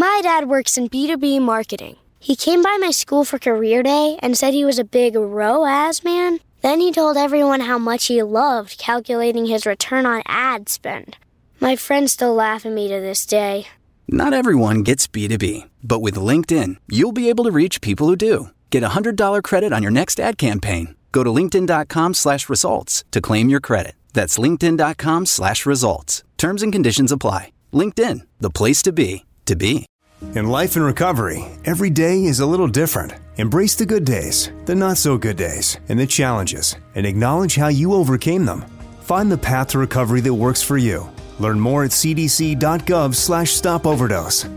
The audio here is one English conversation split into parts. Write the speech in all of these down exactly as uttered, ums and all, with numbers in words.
My dad works in B two B marketing. He came by my school for career day and said he was a big R O A S man. Then he told everyone how much he loved calculating his return on ad spend. My friends still laugh at me to this day. Not everyone gets B two B, but with LinkedIn, you'll be able to reach people who do. Get a one hundred dollars credit on your next ad campaign. Go to linkedin.com slash results to claim your credit. That's linkedin.com slash results. Terms and conditions apply. LinkedIn, the place to be, to be. In life and recovery, every day is a little different. Embrace the good days, the not so good days, and the challenges, and acknowledge how you overcame them. Find the path to recovery that works for you. Learn more at cdc.gov slash stop overdose.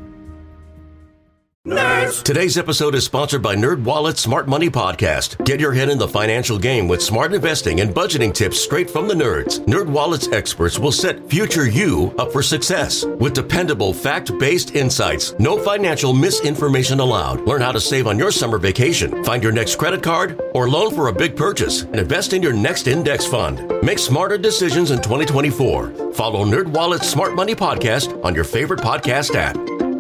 Nerds! Today's episode is sponsored by NerdWallet's Smart Money Podcast. Get your head in the financial game with smart investing and budgeting tips straight from the nerds. NerdWallet's experts will set future you up for success. With dependable, fact-based insights, no financial misinformation allowed. Learn how to save on your summer vacation, find your next credit card, or loan for a big purchase, and invest in your next index fund. Make smarter decisions in twenty twenty-four. Follow NerdWallet's Smart Money Podcast on your favorite podcast app.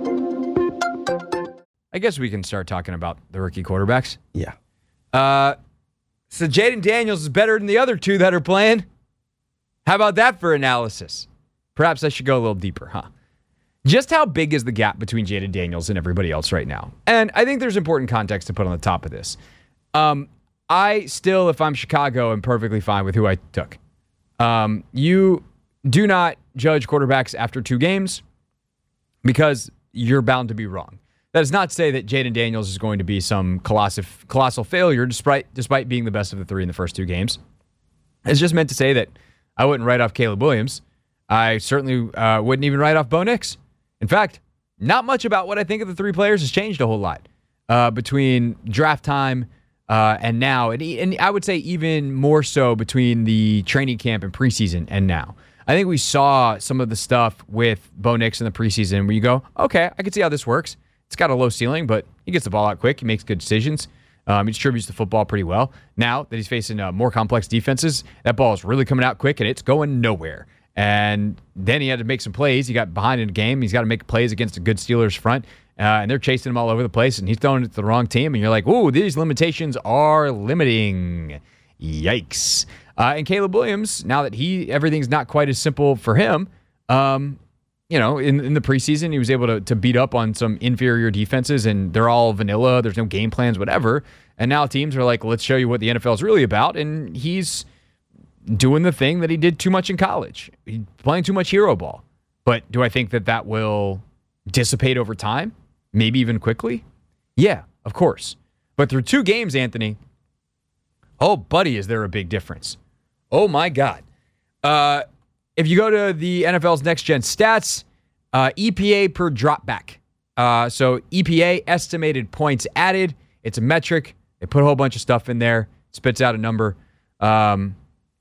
I guess we can start talking about the rookie quarterbacks. Yeah. Uh, so Jaden Daniels is better than the other two that are playing. How about that for analysis? Perhaps I should go a little deeper, huh? Just how big is the gap between Jaden Daniels and everybody else right now? And I think there's important context to put on the top of this. Um, I still, if I'm Chicago, am perfectly fine with who I took. Um, you do not judge quarterbacks after two games because you're bound to be wrong. That is not to say that Jaden Daniels is going to be some colossal, colossal failure despite despite being the best of the three in the first two games. It's just meant to say that I wouldn't write off Caleb Williams. I certainly uh, wouldn't even write off Bo Nix. In fact, not much about what I think of the three players has changed a whole lot uh, between draft time uh, and now. And, and I would say even more so between the training camp and preseason and now. I think we saw some of the stuff with Bo Nix in the preseason where you go, okay, I can see how this works. It's got a low ceiling, but he gets the ball out quick. He makes good decisions. Um, he distributes the football pretty well. Now that he's facing uh, more complex defenses, that ball is really coming out quick, and it's going nowhere. And then he had to make some plays. He got behind in the game. He's got to make plays against a good Steelers front, uh, and they're chasing him all over the place, and he's throwing it to the wrong team, and you're like, ooh, these limitations are limiting. Yikes. Uh, and Caleb Williams, now that he everything's not quite as simple for him, um, you know, in, in the preseason, he was able to, to beat up on some inferior defenses, and they're all vanilla. There's no game plans, whatever. And now teams are like, let's show you what the N F L is really about. And he's doing the thing that he did too much in college. He's playing too much hero ball. But do I think that that will dissipate over time? Maybe even quickly? Yeah, of course. But through two games, Anthony, oh, buddy, is there a big difference. Oh, my God. Uh... If you go to the N F L's next-gen stats, uh, E P A per dropback. Uh, so E P A, estimated points added. It's a metric. They put a whole bunch of stuff in there. Spits out a number. Um,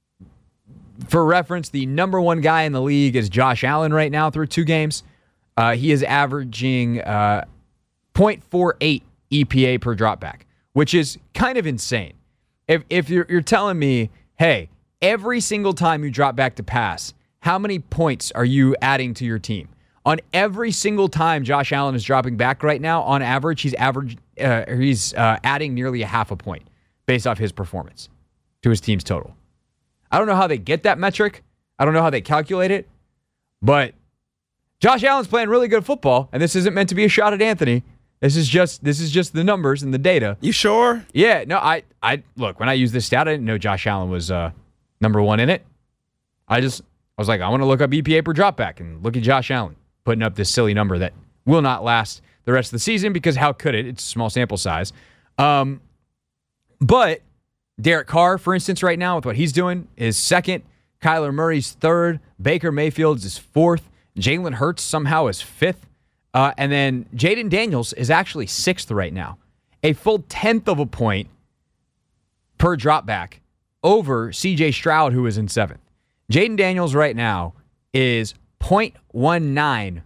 for reference, the number one guy in the league is Josh Allen right now through two games. Uh, he is averaging uh, zero point four eight E P A per dropback, which is kind of insane. If, if you're, you're telling me, hey, every single time you drop back to pass, how many points are you adding to your team? On every single time Josh Allen is dropping back right now, on average, he's average uh, he's uh, adding nearly a half a point based off his performance to his team's total. I don't know how they get that metric. I don't know how they calculate it. But Josh Allen's playing really good football, and this isn't meant to be a shot at Anthony. This is just this is just the numbers and the data. You sure? Yeah. No, I I look, when I used this stat, I didn't know Josh Allen was uh, number one in it. I just I was like, I want to look up E P A per dropback and look at Josh Allen putting up this silly number that will not last the rest of the season because how could it? It's a small sample size. Um, but Derek Carr, for instance, right now with what he's doing is second. Kyler Murray's third. Baker Mayfield's is fourth. Jalen Hurts somehow is fifth. Uh, and then Jaden Daniels is actually sixth right now. A full tenth of a point per dropback over C J Stroud, who is in seventh. Jaden Daniels right now is zero point one nine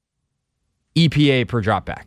E P A per dropback.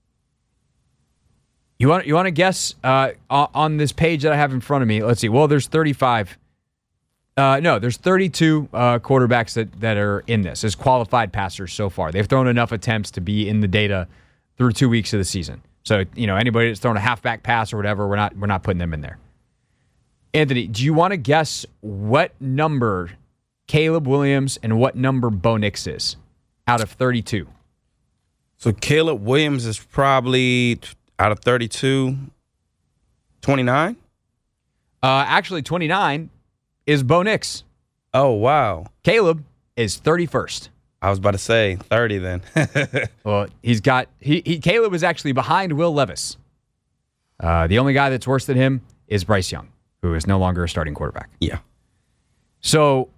You want you want to guess uh, on this page that I have in front of me? Let's see. Well, there's thirty-five Uh, no, there's thirty-two uh, quarterbacks that, that are in this as qualified passers so far. They've thrown enough attempts to be in the data through two weeks of the season. So, you know, anybody that's thrown a halfback pass or whatever, we're not we're not putting them in there. Anthony, do you want to guess what number Caleb Williams and what number Bo Nix is out of thirty-two? So Caleb Williams is probably, out of thirty-two, twenty-nine? Uh, actually, twenty-nine is Bo Nix. Oh, wow. Caleb is thirty-first. I was about to say thirty then. Well, he's got he, he Caleb is actually behind Will Levis. Uh, the only guy that's worse than him is Bryce Young, who is no longer a starting quarterback. Yeah. So,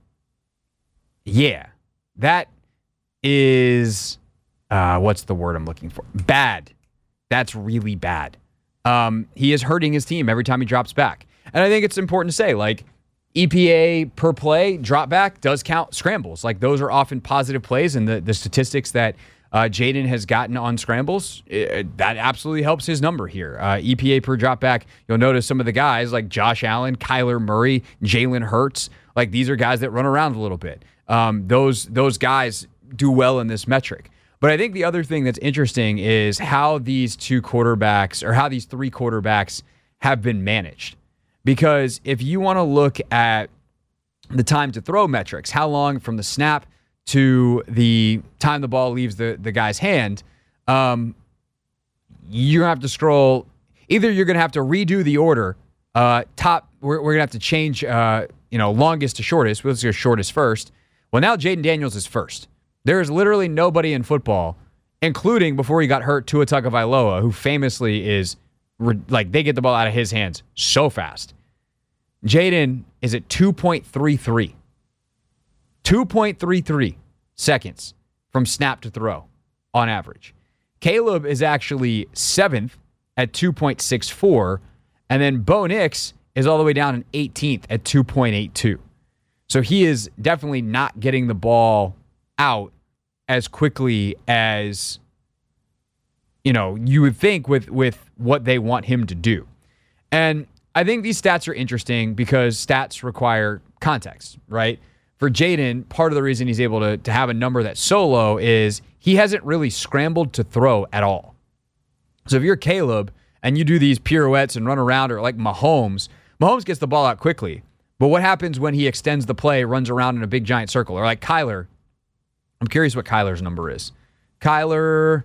yeah, that is uh, what's the word I'm looking for? Bad. That's really bad. Um, he is hurting his team every time he drops back, and I think it's important to say, like, E P A per play drop back does count scrambles. Like, those are often positive plays, and the, the statistics that uh, Jaden has gotten on scrambles, it, that absolutely helps his number here. Uh, E P A per drop back, you'll notice some of the guys like Josh Allen, Kyler Murray, Jalen Hurts, like these are guys that run around a little bit. Um, those those guys do well in this metric. But I think the other thing that's interesting is how these two quarterbacks, or how these three quarterbacks have been managed. Because if you want to look at the time to throw metrics, how long from the snap to the time the ball leaves the, the guy's hand, um, you're going to have to scroll. Either you're going to have to redo the order. Uh, top, we're, we're going to have to change, uh, you know, longest to shortest. Let's go shortest first. Well, now Jaden Daniels is first. There is literally nobody in football, including before he got hurt, Tua Tagovailoa, who famously is like they get the ball out of his hands so fast. Jaden is at two point three three. two point three three seconds from snap to throw on average. Caleb is actually seventh at two point six four, and then Bo Nix is all the way down in eighteenth at two point eight two. So he is definitely not getting the ball out as quickly as, you know, you would think with, with what they want him to do. And I think these stats are interesting because stats require context, right? For Jaden, part of the reason he's able to, to have a number that's so low is he hasn't really scrambled to throw at all. So if you're Caleb and you do these pirouettes and run around, or like Mahomes, Mahomes gets the ball out quickly. But what happens when he extends the play, runs around in a big giant circle? Or like Kyler, I'm curious what Kyler's number is. Kyler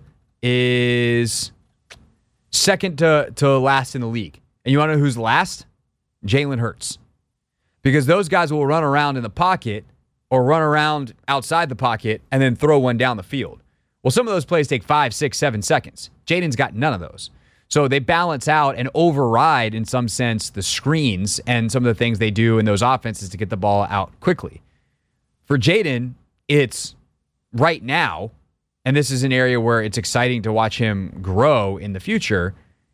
is second to, to last in the league. And you want to know who's last? Jalen Hurts. Because those guys will run around in the pocket or run around outside the pocket and then throw one down the field. Well, some of those plays take five, six, seven seconds. Jaden's got none of those. So they balance out and override, in some sense, the screens and some of the things they do in those offenses to get the ball out quickly. For Jaden, it's right now, and this is an area where it's exciting to watch him grow in the future,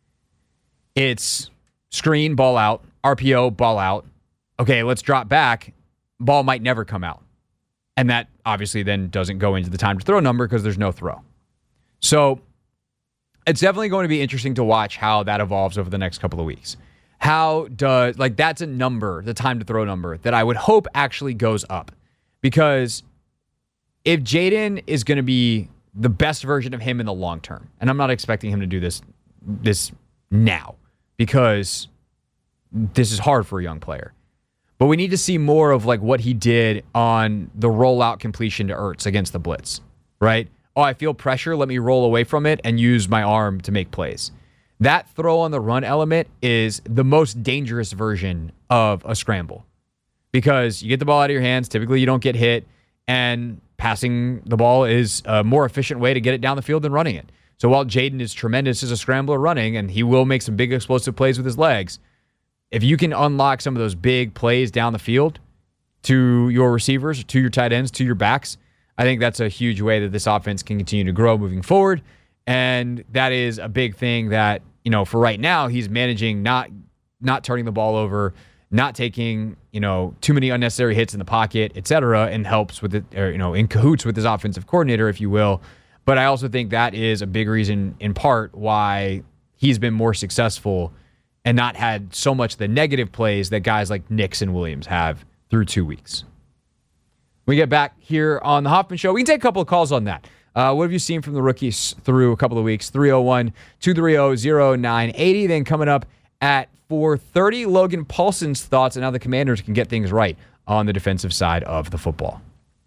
it's screen, ball out, R P O, ball out. Okay, let's drop back. Ball might never come out. And that obviously then doesn't go into the time to throw number because there's no throw. So it's definitely going to be interesting to watch how that evolves over the next couple of weeks. How does, like, that's a number, the time to throw number, that I would hope actually goes up. Because if Jaden is going to be the best version of him in the long term, and I'm not expecting him to do this this now, because this is hard for a young player. But we need to see more of like what he did on the rollout completion to Ertz against the blitz, right? Oh, I feel pressure. Let me roll away from it and use my arm to make plays. That throw on the run element is the most dangerous version of a scramble because you get the ball out of your hands. Typically, you don't get hit, and passing the ball is a more efficient way to get it down the field than running it. So while Jaden is tremendous as a scrambler running, and he will make some big explosive plays with his legs, if you can unlock some of those big plays down the field to your receivers, to your tight ends, to your backs, I think that's a huge way that this offense can continue to grow moving forward. And that is a big thing that, you know, for right now, he's managing not not turning the ball over, not taking, you know, too many unnecessary hits in the pocket, et cetera, and helps with it, or, you know, in cahoots with his offensive coordinator, if you will. But I also think that is a big reason, in part, why he's been more successful and not had so much the negative plays that guys like Nix and Williams have through two weeks. When we get back here on the Hoffman Show, we can take a couple of calls on that. Uh, what have you seen from the rookies through a couple of weeks? three oh one, two three oh, oh nine eight oh. Then coming up at four thirty, Logan Paulson's thoughts on how the Commanders can get things right on the defensive side of the football.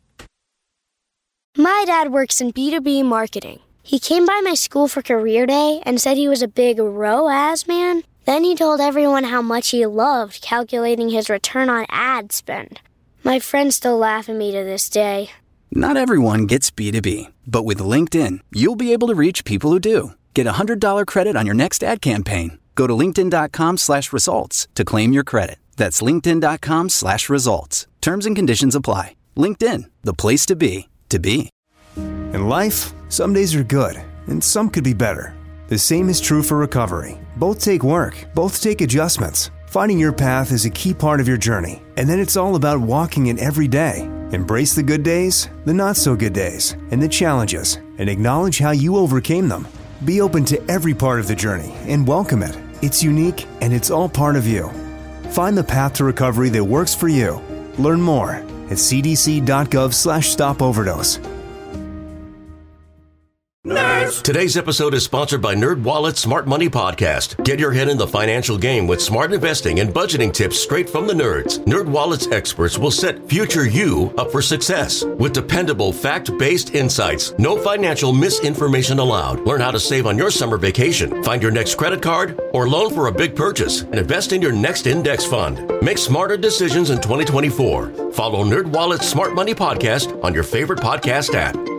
My dad works in B two B marketing. He came by my school for career day and said he was a big R O A S man. Then he told everyone how much he loved calculating his return on ad spend. My friends still laugh at me to this day. Not everyone gets B two B, but with LinkedIn, you'll be able to reach people who do. Get a one hundred dollars credit on your next ad campaign. Go to linkedin.com slash results to claim your credit. That's linkedin.com slash results. Terms and conditions apply. LinkedIn, the place to be, to be. In life, some days are good, and some could be better. The same is true for recovery. Both take work, both take adjustments. Finding your path is a key part of your journey, and then it's all about walking it every day. Embrace the good days, the not so good days, and the challenges, and acknowledge how you overcame them. Be open to every part of the journey and welcome it. It's unique and it's all part of you. Find the path to recovery that works for you. Learn more at cdc.gov slash stop overdose. Nerds. Today's episode is sponsored by NerdWallet's Smart Money Podcast. Get your head in the financial game with smart investing and budgeting tips straight from the nerds. NerdWallet's experts will set future you up for success with dependable, fact-based insights. No financial misinformation allowed. Learn how to save on your summer vacation, find your next credit card, or loan for a big purchase, and invest in your next index fund. Make smarter decisions in twenty twenty-four. Follow NerdWallet's Smart Money Podcast on your favorite podcast app.